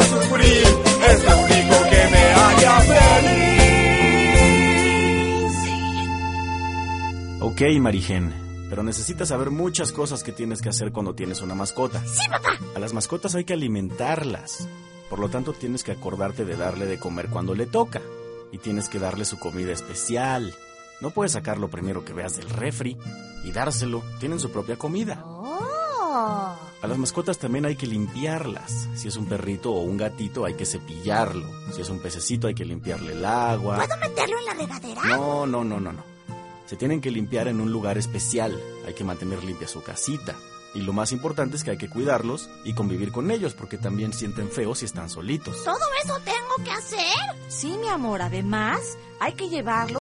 sufrir, es lo único que me haría feliz. Ok, Marigen, pero necesitas saber muchas cosas que tienes que hacer cuando tienes una mascota. ¡Sí, papá! A las mascotas hay que alimentarlas. Por lo tanto, tienes que acordarte de darle de comer cuando le toca. Y tienes que darle su comida especial. No puedes sacar lo primero que veas del refri y dárselo. Tienen su propia comida. ¡Oh! A las mascotas también hay que limpiarlas. Si es un perrito o un gatito, hay que cepillarlo. Si es un pececito, hay que limpiarle el agua. ¿Puedo meterlo en la regadera? No. Se tienen que limpiar en un lugar especial. Hay que mantener limpia su casita. Y lo más importante es que hay que cuidarlos y convivir con ellos, porque también sienten feo si están solitos. ¿Todo eso tengo que hacer? Sí, mi amor, además hay que llevarlo